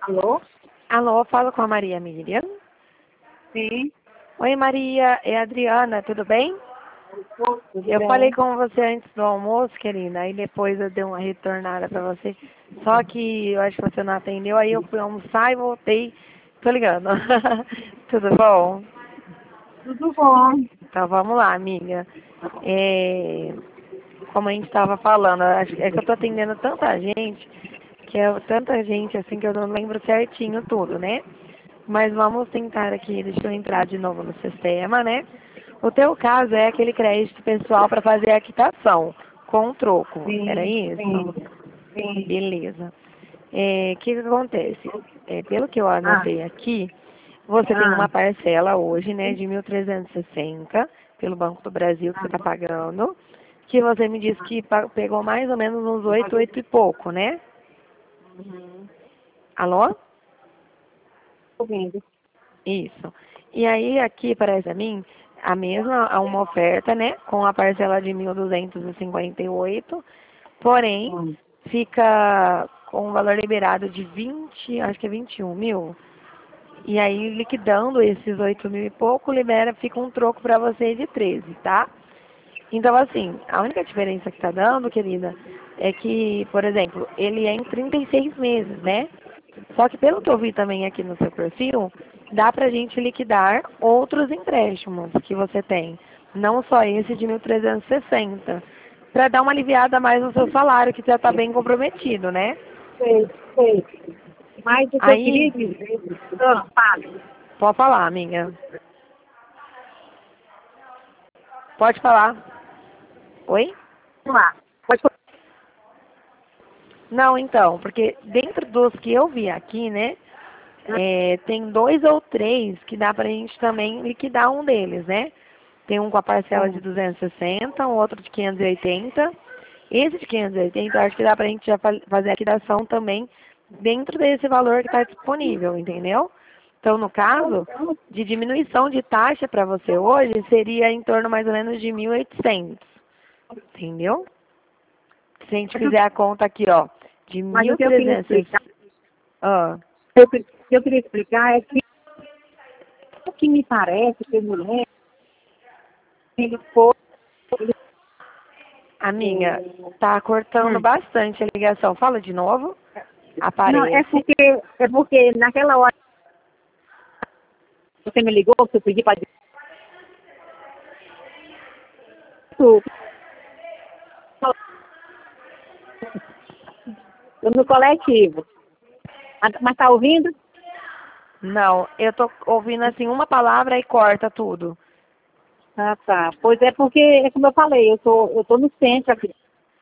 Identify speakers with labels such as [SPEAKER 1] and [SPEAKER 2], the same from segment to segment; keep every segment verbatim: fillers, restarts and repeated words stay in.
[SPEAKER 1] Alô?
[SPEAKER 2] Alô, falo com a Maria Miriam.
[SPEAKER 1] Sim.
[SPEAKER 2] Oi, Maria, é a Adriana, tudo bem?
[SPEAKER 1] Tudo
[SPEAKER 2] Eu
[SPEAKER 1] bem?
[SPEAKER 2] falei com você antes do almoço, querida, aí depois eu dei uma retornada pra você. Só que eu acho que você não atendeu, aí eu fui almoçar e voltei. Tô ligando. Tudo bom?
[SPEAKER 1] Tudo bom.
[SPEAKER 2] Então vamos lá, amiga. É, como a gente estava falando, acho- é que eu tô atendendo tanta gente, que é tanta gente assim que eu não lembro certinho tudo, né? Mas vamos tentar aqui, deixa eu entrar de novo no sistema, né? O teu caso é aquele crédito pessoal para fazer a quitação com troco, era
[SPEAKER 1] Sim, sim,
[SPEAKER 2] isso?
[SPEAKER 1] sim.
[SPEAKER 2] Beleza. É, o que que acontece? É, pelo que eu
[SPEAKER 1] Ah,
[SPEAKER 2] anotei aqui, você tem
[SPEAKER 1] ah,
[SPEAKER 2] uma parcela hoje, né, de mil trezentos e sessenta pelo Banco do Brasil que você
[SPEAKER 1] ah.
[SPEAKER 2] está pagando, que você me disse que pa- pegou mais ou menos uns oito, oito e pouco, né?
[SPEAKER 1] Uhum.
[SPEAKER 2] Alô?
[SPEAKER 1] Ouvindo.
[SPEAKER 2] Isso. E aí aqui parece a mim a mesma, há uma oferta, né, com a parcela de mil duzentos e cinquenta e oito, porém
[SPEAKER 1] Hum.
[SPEAKER 2] fica com o valor liberado de vinte, acho que é vinte e um mil. E aí liquidando esses oito mil e pouco, libera, fica um troco para você de treze, tá? Então assim, a única diferença que tá dando, querida, é que, por exemplo, ele é em trinta e seis meses, né? Só que pelo que eu vi também aqui no seu perfil, dá pra gente liquidar outros empréstimos que você tem. Não só esse de mil trezentos e sessenta. Para dar uma aliviada a mais no seu salário, que já está bem comprometido, né?
[SPEAKER 1] Sei, sei. Mas o que eu queria
[SPEAKER 2] Aí,
[SPEAKER 1] dizer, ah, fale.
[SPEAKER 2] pode falar, amiga. Pode falar. Oi?
[SPEAKER 1] Vamos lá. Pode falar.
[SPEAKER 2] Não, então, porque dentro dos que eu vi aqui, né, é, tem dois ou três que dá pra gente também liquidar um deles, né? Tem um com a parcela de
[SPEAKER 1] Hum.
[SPEAKER 2] duzentos e sessenta, um outro de quinhentos e oitenta. Esse de quinhentos e oitenta, eu acho que dá pra gente já fa- fazer a liquidação também dentro desse valor que está disponível, entendeu? Então, no caso, de diminuição de taxa para você hoje, seria em torno mais ou menos de mil e oitocentos, entendeu? Se a gente
[SPEAKER 1] Mas o
[SPEAKER 2] fizer a conta aqui, ó, de
[SPEAKER 1] mas o que eu queria
[SPEAKER 2] mil e trezentos,
[SPEAKER 1] explicar,
[SPEAKER 2] ah,
[SPEAKER 1] o que eu queria explicar é que o que me parece que mulher, ele foi.
[SPEAKER 2] amiga, tá cortando
[SPEAKER 1] Hum.
[SPEAKER 2] bastante a ligação. Fala de novo.
[SPEAKER 1] Não, é
[SPEAKER 2] Aparece.
[SPEAKER 1] porque, é porque naquela hora que você me ligou, que eu pedi para no coletivo. Ah, mas tá ouvindo?
[SPEAKER 2] Não, eu tô ouvindo assim uma palavra e corta tudo.
[SPEAKER 1] Ah, tá. Pois é porque, é como eu falei, eu tô, eu tô no centro aqui,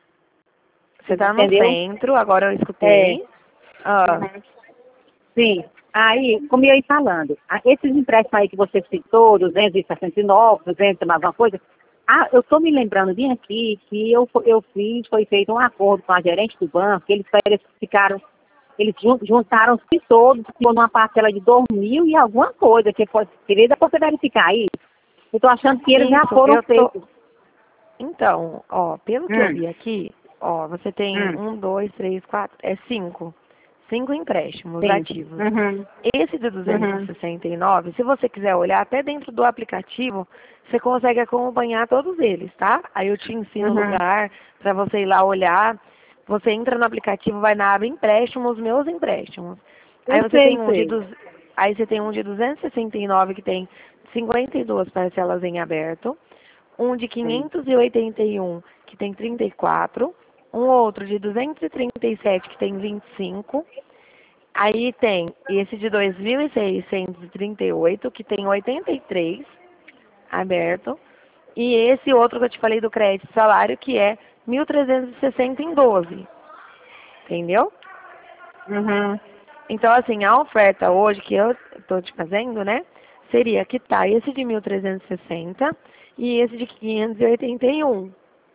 [SPEAKER 2] Você tá no
[SPEAKER 1] entendeu?
[SPEAKER 2] centro, agora eu
[SPEAKER 1] É.
[SPEAKER 2] escutei. Ah,
[SPEAKER 1] Uhum. Sim. Aí, como eu ia falando, ah, esses empréstimos aí que você citou, duzentos e sessenta e nove, duzentos e mais alguma coisa, ah, eu estou me lembrando bem aqui que eu, fo- eu fiz, foi feito um acordo com a gerente do banco, que eles, eles ficaram, eles jun- juntaram-se todos, ficou numa parcela de dois mil e alguma coisa, que foi, querida, você verificar aí. Eu estou achando que eles já
[SPEAKER 2] isso,
[SPEAKER 1] foram
[SPEAKER 2] eu tô.
[SPEAKER 1] feitos.
[SPEAKER 2] Então, ó, pelo que eu
[SPEAKER 1] Hum,
[SPEAKER 2] vi aqui, ó, você tem
[SPEAKER 1] hum,
[SPEAKER 2] um, dois, três, quatro, é cinco. Cinco empréstimos
[SPEAKER 1] sim.
[SPEAKER 2] ativos.
[SPEAKER 1] Uhum,
[SPEAKER 2] Esse de duzentos e
[SPEAKER 1] uhum,
[SPEAKER 2] sessenta e nove, se você quiser olhar até dentro do aplicativo, você consegue acompanhar todos eles, tá? Aí eu te ensino o
[SPEAKER 1] uhum.
[SPEAKER 2] lugar para você ir lá olhar. Você entra no aplicativo, vai na aba empréstimos, meus empréstimos. Aí
[SPEAKER 1] Eu
[SPEAKER 2] você tem
[SPEAKER 1] sei,
[SPEAKER 2] um de
[SPEAKER 1] sei.
[SPEAKER 2] du... aí você tem um de duzentos e sessenta e nove que tem cinquenta e duas parcelas em aberto, um de
[SPEAKER 1] Sim.
[SPEAKER 2] quinhentos e oitenta e um que tem trinta e quatro, um outro de duzentos e trinta e sete que tem vinte e cinco. Aí tem esse de dois mil seiscentos e trinta e oito que tem oitenta e três aberto, e esse outro que eu te falei do crédito salário, que é mil trezentos e sessenta em doze, entendeu?
[SPEAKER 1] Uhum.
[SPEAKER 2] Então, assim, a oferta hoje que eu estou te fazendo, né, seria quitar esse de mil trezentos e sessenta e esse de quinhentos e oitenta e um,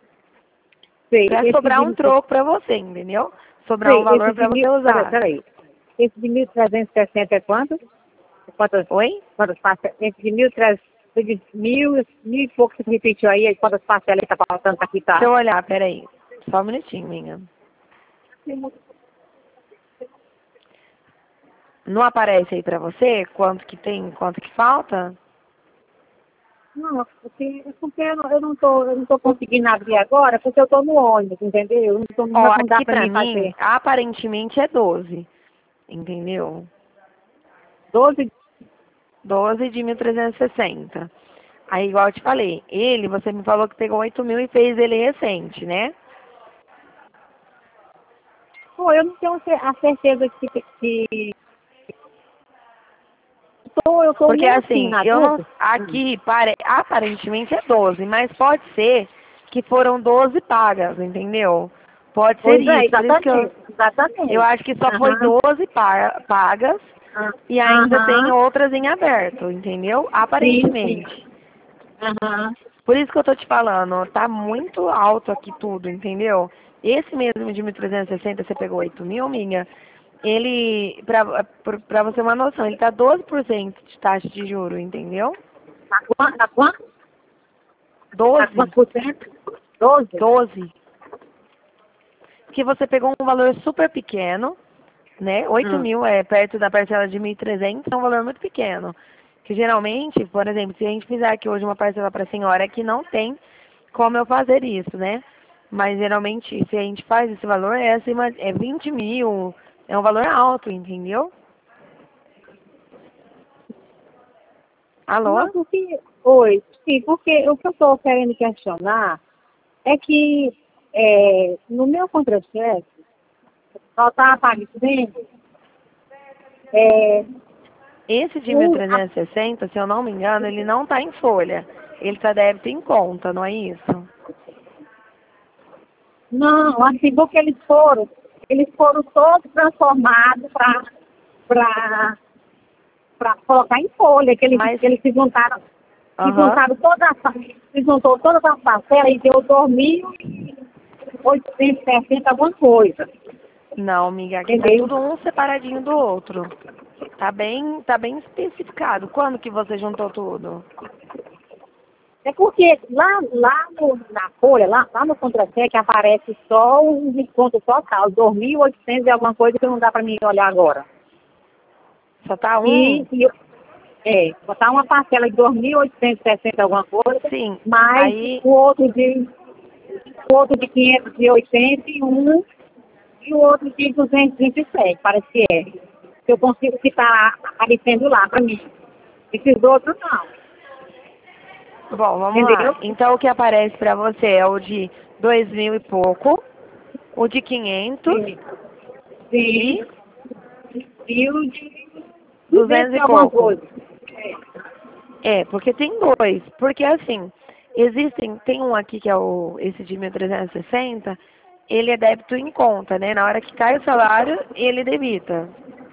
[SPEAKER 1] Sei,
[SPEAKER 2] para
[SPEAKER 1] esse
[SPEAKER 2] sobrar um
[SPEAKER 1] de,
[SPEAKER 2] troco para você, entendeu? Sobrar um
[SPEAKER 1] sei, esse
[SPEAKER 2] valor
[SPEAKER 1] de
[SPEAKER 2] para você
[SPEAKER 1] mil, peraí,
[SPEAKER 2] usar.
[SPEAKER 1] peraí. Esse de mil trezentos e sessenta é quanto? Quantas,
[SPEAKER 2] Oi?
[SPEAKER 1] quantas parcelas? Esse de mil, de mil, mil e pouco você repetiu aí, aí quantas parcelas está faltando para
[SPEAKER 2] Deixa
[SPEAKER 1] quitar?
[SPEAKER 2] eu olhar, peraí. Só um minutinho, minha. Não aparece aí pra você quanto que tem, quanto que falta?
[SPEAKER 1] Não, porque, porque eu, não, eu, não tô, eu não tô conseguindo abrir agora, porque eu tô no ônibus, entendeu? Eu não, tô,
[SPEAKER 2] Ó,
[SPEAKER 1] não dá
[SPEAKER 2] aqui
[SPEAKER 1] pra
[SPEAKER 2] pra
[SPEAKER 1] mim
[SPEAKER 2] mim,
[SPEAKER 1] fazer
[SPEAKER 2] aparentemente é doze, entendeu?
[SPEAKER 1] doze.
[SPEAKER 2] doze de mil trezentos e sessenta. Aí, igual eu te falei, ele, você me falou que pegou oito mil e fez ele recente, né?
[SPEAKER 1] Pô, eu não tenho cer- a certeza que, que tô, eu tô
[SPEAKER 2] Porque
[SPEAKER 1] meio assim
[SPEAKER 2] assim,
[SPEAKER 1] na
[SPEAKER 2] eu não.
[SPEAKER 1] dúvida. Hum.
[SPEAKER 2] Aqui pare, aparentemente é doze, mas pode ser que foram doze pagas, entendeu? Pode ser
[SPEAKER 1] Pois é,
[SPEAKER 2] isso. Por isso que eu,
[SPEAKER 1] exatamente,
[SPEAKER 2] eu
[SPEAKER 1] exatamente.
[SPEAKER 2] acho que só foi
[SPEAKER 1] Aham,
[SPEAKER 2] doze pa- pagas
[SPEAKER 1] ah,
[SPEAKER 2] e ainda tem
[SPEAKER 1] aham,
[SPEAKER 2] outras em aberto, entendeu?
[SPEAKER 1] sim, sim.
[SPEAKER 2] Aparentemente.
[SPEAKER 1] Aham.
[SPEAKER 2] Por isso que eu tô te falando, tá muito alto aqui tudo, entendeu? Esse mesmo de mil trezentos e sessenta, você pegou oito mil, minha, ele, pra, pra pra você ter uma noção, ele tá doze por cento de taxa de juro, entendeu?
[SPEAKER 1] Tá quanto? Tá quanto? Tá
[SPEAKER 2] doze,
[SPEAKER 1] quanto por cento? Doze?
[SPEAKER 2] doze. Porque você pegou um valor super pequeno, né? Oito
[SPEAKER 1] Hum.
[SPEAKER 2] mil é perto da parcela de mil e trezentos, é um valor muito pequeno. Que geralmente, por exemplo, se a gente fizer aqui hoje uma parcela para a senhora, é que não tem como eu fazer isso, né? Mas geralmente, se a gente faz esse valor, é acima, é vinte mil, é um valor alto, entendeu?
[SPEAKER 1] Não,
[SPEAKER 2] Alô?
[SPEAKER 1] porque. Oi, sim, porque o que eu estou querendo questionar é que é, no meu contra-cheque só está aparecendo é,
[SPEAKER 2] Esse de mil
[SPEAKER 1] um, a-
[SPEAKER 2] trezentos e sessenta, se eu não me engano, ele não está em folha. Ele está débito em conta, não é isso?
[SPEAKER 1] não, assim, porque eles foram, eles foram todos transformados para para colocar em folha, que eles,
[SPEAKER 2] Mas,
[SPEAKER 1] que eles se juntaram, se
[SPEAKER 2] aham.
[SPEAKER 1] juntaram todas as, se juntou todas as parcelas e deu dois mil oitocentos e sessenta alguma coisa,
[SPEAKER 2] Não, amiga, aqui tá
[SPEAKER 1] entendeu?
[SPEAKER 2] tudo um separadinho do outro. Tá bem, tá bem especificado. Quando que você juntou tudo?
[SPEAKER 1] É porque lá, lá no, na folha, lá, lá no contra-cheque aparece só um desconto total, dois mil e oitocentos e alguma coisa que não dá para mim olhar agora.
[SPEAKER 2] Só tá um?
[SPEAKER 1] E, e eu- é, botar uma parcela de dois mil oitocentos e sessenta alguma coisa,
[SPEAKER 2] Sim.
[SPEAKER 1] mais
[SPEAKER 2] Aí,
[SPEAKER 1] o outro de, o outro de quinhentos e oitenta e um e o outro de duzentos e vinte e sete, parece que é. Que eu consigo ficar aparecendo lá para mim. Esses outros não,
[SPEAKER 2] bom, vamos lá.
[SPEAKER 1] entendeu?
[SPEAKER 2] Então o que aparece pra você é o de dois mil e pouco, o de quinhentos
[SPEAKER 1] Sim, sim.
[SPEAKER 2] e
[SPEAKER 1] E o de duzentos
[SPEAKER 2] duzentos
[SPEAKER 1] e
[SPEAKER 2] e
[SPEAKER 1] alguma
[SPEAKER 2] pouco.
[SPEAKER 1] coisa.
[SPEAKER 2] É, porque tem dois. Porque assim, existem, tem um aqui que é o esse de mil trezentos e sessenta, ele é débito em conta, né? Na hora que cai o salário, ele debita.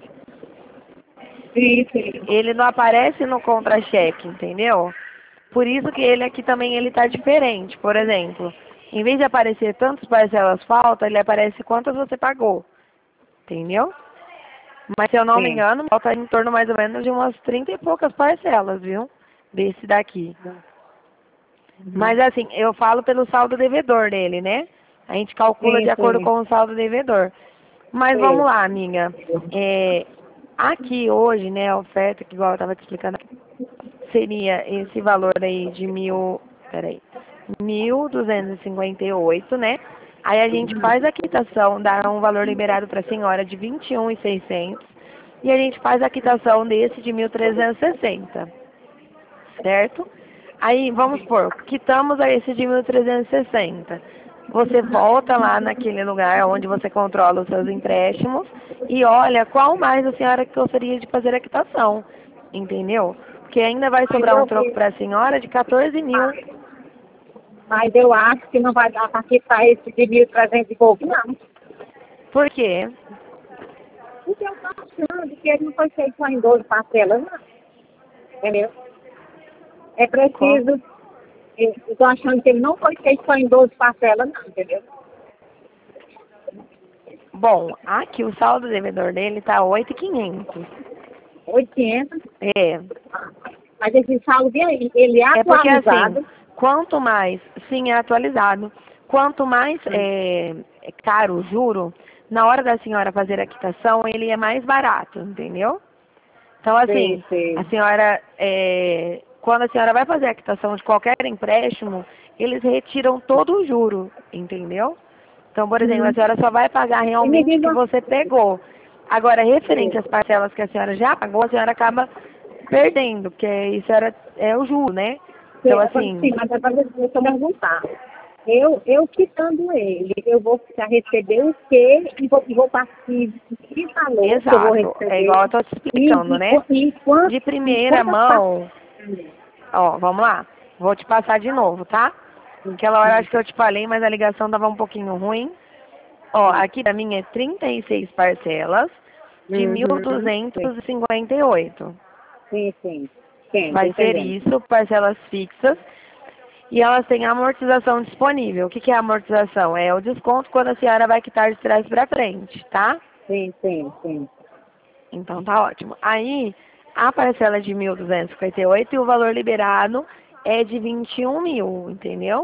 [SPEAKER 1] Sim, sim.
[SPEAKER 2] Ele não aparece no contra-cheque, entendeu? Por isso que ele aqui também ele tá diferente. Por exemplo, em vez de aparecer tantas parcelas falta, ele aparece quantas você pagou, entendeu? Mas se eu não me
[SPEAKER 1] Sim.
[SPEAKER 2] engano, falta em torno mais ou menos de umas trinta e poucas parcelas, viu? Desse daqui.
[SPEAKER 1] Uhum.
[SPEAKER 2] Mas assim, eu falo pelo saldo devedor dele, né? A gente calcula de
[SPEAKER 1] Sim,
[SPEAKER 2] acordo
[SPEAKER 1] sim.
[SPEAKER 2] com o saldo devedor. Mas vamos
[SPEAKER 1] Sim.
[SPEAKER 2] lá, amiga. É, aqui hoje, né, a oferta, que igual eu estava te explicando, seria esse valor aí de mil, peraí, mil duzentos e cinquenta e oito, né? Aí a gente faz a quitação, dá um valor liberado para a senhora de vinte e um mil e seiscentos e a gente faz a quitação desse de mil trezentos e sessenta, certo? Aí, vamos supor, quitamos a esse de mil trezentos e sessenta. Você volta lá naquele lugar onde você controla os seus empréstimos e olha qual mais a senhora gostaria de fazer a quitação, entendeu? Porque ainda vai
[SPEAKER 1] Mas
[SPEAKER 2] sobrar um
[SPEAKER 1] eu,
[SPEAKER 2] troco para a senhora de quatorze mil.
[SPEAKER 1] mas eu acho que não vai dar para quitar esse de mil e trezentos e pouco, não.
[SPEAKER 2] Por quê?
[SPEAKER 1] Porque eu estou achando que ele não foi feito só em doze parcelas, não. Entendeu? É
[SPEAKER 2] Co-
[SPEAKER 1] preciso. Eu estou achando que ele não foi feito só em doze parcelas, não, entendeu?
[SPEAKER 2] Bom, aqui o saldo devedor dele está oito mil e quinhentos.
[SPEAKER 1] oitocentos.
[SPEAKER 2] É,
[SPEAKER 1] Mas esse saldo aí, ele é
[SPEAKER 2] é porque assim,
[SPEAKER 1] atualizado.
[SPEAKER 2] quanto mais, sim, é atualizado, quanto mais
[SPEAKER 1] Hum,
[SPEAKER 2] é, é caro o juro, na hora da senhora fazer a quitação, ele é mais barato, entendeu? Então, assim,
[SPEAKER 1] Sim, sim.
[SPEAKER 2] a senhora, é, quando a senhora vai fazer a quitação de qualquer empréstimo, eles retiram todo o juro, entendeu? Então, por exemplo, a
[SPEAKER 1] Hum.
[SPEAKER 2] senhora só vai pagar
[SPEAKER 1] E me
[SPEAKER 2] realmente o
[SPEAKER 1] diz
[SPEAKER 2] que
[SPEAKER 1] uma
[SPEAKER 2] você pegou. Agora, referente
[SPEAKER 1] coisa.
[SPEAKER 2] às parcelas que a senhora já pagou, a senhora acaba perdendo, porque isso era, é o juro, né?
[SPEAKER 1] Sim,
[SPEAKER 2] Então,
[SPEAKER 1] agora, sim,
[SPEAKER 2] assim,
[SPEAKER 1] mas agora deixa eu perguntar. Eu, eu quitando ele, eu vou já receber o quê e vou, e vou partir de que valor que eu vou
[SPEAKER 2] exato, é igual
[SPEAKER 1] receber
[SPEAKER 2] eu tô te
[SPEAKER 1] e,
[SPEAKER 2] explicando,
[SPEAKER 1] e,
[SPEAKER 2] né?
[SPEAKER 1] qu- e, quant,
[SPEAKER 2] De
[SPEAKER 1] e
[SPEAKER 2] primeira
[SPEAKER 1] quantas parcelas.
[SPEAKER 2] mão, ó, vamos lá, vou te passar de novo, tá? Aquela hora acho que eu te falei, mas a ligação tava um pouquinho ruim. Ó, aqui da minha é trinta e seis parcelas de mil
[SPEAKER 1] Uhum.
[SPEAKER 2] duzentos e e cinquenta e oito.
[SPEAKER 1] Sim, sim. Sim, tô
[SPEAKER 2] Vai ser
[SPEAKER 1] entendendo.
[SPEAKER 2] isso, parcelas fixas. E elas têm amortização disponível. O que, que é amortização? É o desconto quando a senhora vai quitar de trás para frente, tá?
[SPEAKER 1] Sim, sim, sim.
[SPEAKER 2] Então tá ótimo. Aí, a parcela é de mil duzentos e cinquenta e oito e o valor liberado é de vinte e um mil, entendeu?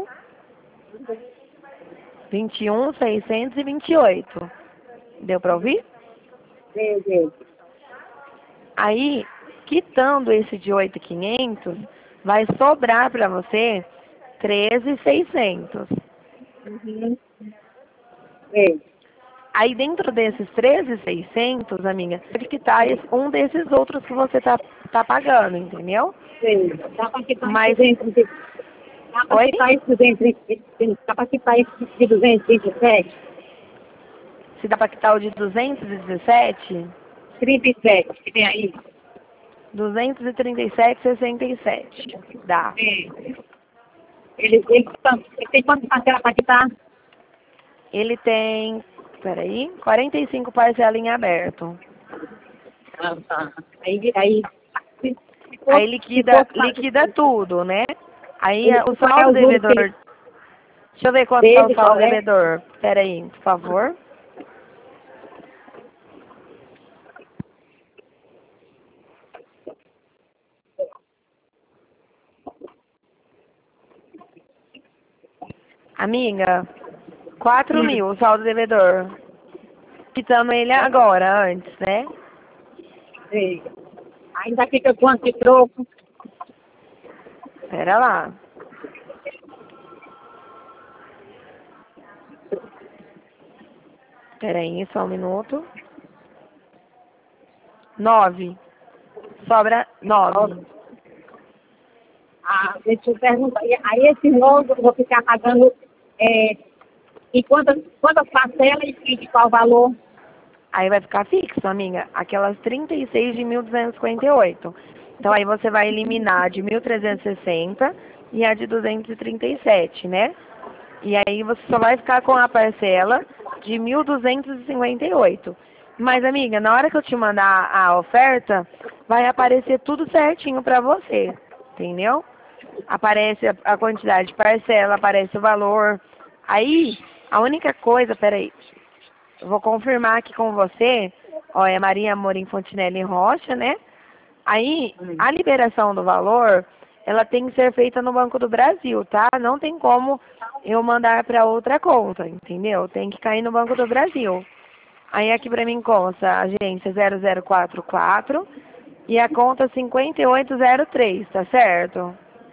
[SPEAKER 2] vinte e um mil seiscentos e vinte e oito. Deu para ouvir?
[SPEAKER 1] Meu Deus.
[SPEAKER 2] Aí, quitando esse de oito mil e quinhentos, vai sobrar para você treze mil e seiscentos.
[SPEAKER 1] Uhum. Sim,
[SPEAKER 2] Aí dentro desses treze mil e seiscentos, amiga, pode quitar esse- um desses outros que você tá, tá pagando, entendeu?
[SPEAKER 1] sim. Dá para quitar esse
[SPEAKER 2] Mas,
[SPEAKER 1] dentro de... Dá para
[SPEAKER 2] oi?
[SPEAKER 1] quitar esse duzentos e... Dá para quitar esse de duzentos e dezessete?
[SPEAKER 2] Se dá para quitar o de duzentos e dezessete,
[SPEAKER 1] trinta e sete, que tem aí.
[SPEAKER 2] duzentos e trinta e sete e sessenta e sete. Dá.
[SPEAKER 1] É. Ele, ele, ele tem quantas parcelas para quitar?
[SPEAKER 2] Ele tem, peraí, quarenta e cinco parcelas em aberto.
[SPEAKER 1] Ah, tá. Aí, aí se, se
[SPEAKER 2] Aí
[SPEAKER 1] fosse, se
[SPEAKER 2] liquida,
[SPEAKER 1] fosse pra-
[SPEAKER 2] liquida tudo, né? Aí
[SPEAKER 1] ele,
[SPEAKER 2] a- o
[SPEAKER 1] qual é
[SPEAKER 2] saldo
[SPEAKER 1] o juro que
[SPEAKER 2] devedor,
[SPEAKER 1] ele
[SPEAKER 2] deixa eu ver quanto tá o
[SPEAKER 1] dele,
[SPEAKER 2] saldo
[SPEAKER 1] qual é?
[SPEAKER 2] devedor. Peraí, por favor. Amiga, quatro
[SPEAKER 1] Hum,
[SPEAKER 2] mil o saldo devedor. Quitando ele agora, antes, né?
[SPEAKER 1] sim. Ainda fica quanto de troco?
[SPEAKER 2] Pera lá. Pera aí, só um minuto. Nove. Sobra nove.
[SPEAKER 1] Ah, deixa eu perguntar. E aí esse novo eu vou ficar pagando é, em quantas, quantas parcelas e de qual valor?
[SPEAKER 2] Aí vai ficar fixo, amiga. Aquelas trinta e seis de mil duzentos e cinquenta e oito. Então aí você vai eliminar a de mil trezentos e sessenta e a de duzentos e trinta e sete, né? E aí você só vai ficar com a parcela de mil duzentos e cinquenta e oito. Mas, amiga, na hora que eu te mandar a oferta, vai aparecer tudo certinho pra você, entendeu? Aparece a a quantidade de parcela, aparece o valor. Aí, a única coisa, peraí, eu vou confirmar aqui com você, ó, é Maria Amorim Fontinelli Rocha, né? Aí,
[SPEAKER 1] Hum.
[SPEAKER 2] a liberação do valor, ela tem que ser feita no Banco do Brasil, tá? Não tem como eu mandar para outra conta, entendeu? Tem que cair no Banco do Brasil. Aí aqui para mim consta a agência zero zero quatro quatro e a conta cinquenta e oito zero três, tá certo?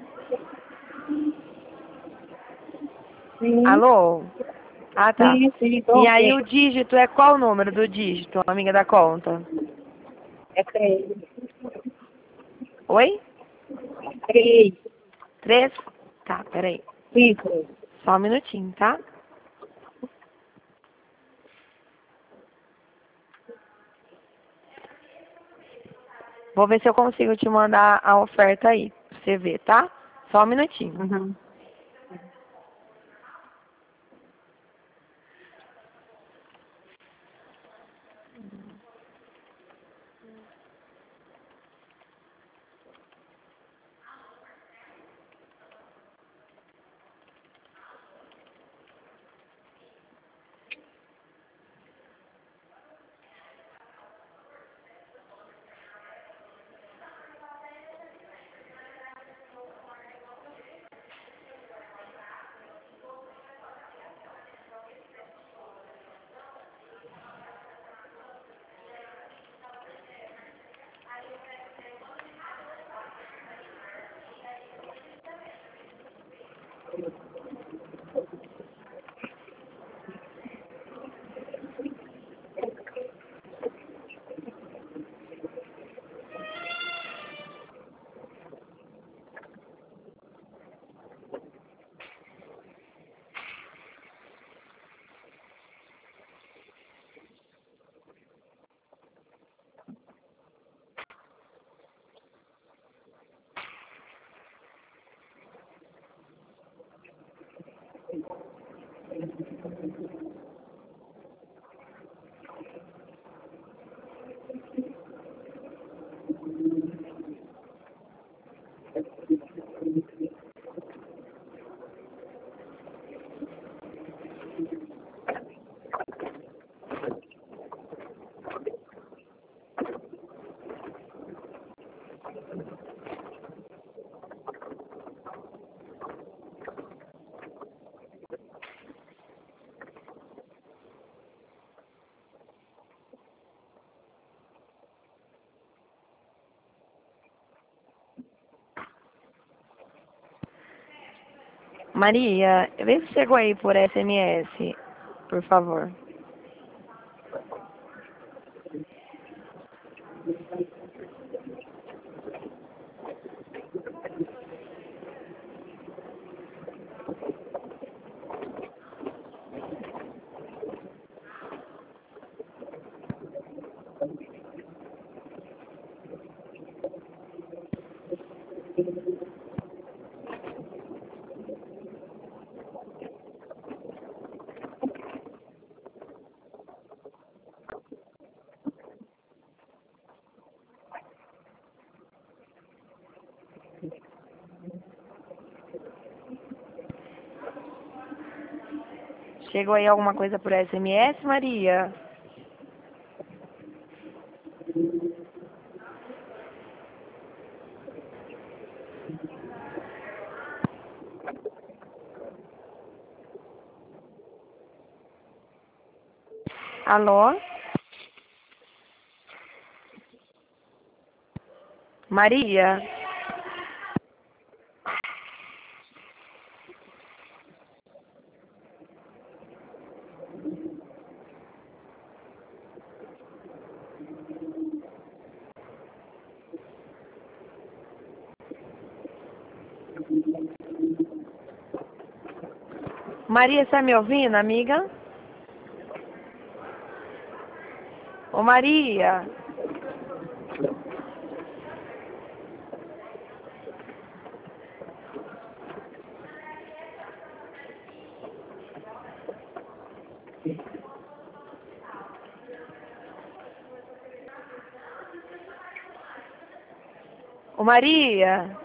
[SPEAKER 1] Sim,
[SPEAKER 2] Alô? Ah, tá.
[SPEAKER 1] sim, sim, tô
[SPEAKER 2] E aí o
[SPEAKER 1] ok.
[SPEAKER 2] dígito é qual o número do dígito, amiga da conta?
[SPEAKER 1] É três.
[SPEAKER 2] Oi?
[SPEAKER 1] Três.
[SPEAKER 2] Três? Tá, peraí.
[SPEAKER 1] Sim, três.
[SPEAKER 2] Só um minutinho, tá? Vou ver se eu consigo te mandar a oferta aí, pra você ver, tá? Só um minutinho.
[SPEAKER 1] Uhum.
[SPEAKER 2] Maria, vê se chegou aí por S M S, por favor. Chegou aí alguma coisa por S M S, Maria? Alô? Maria? Maria, está me ouvindo, amiga? Ô, Maria? Ô, Maria?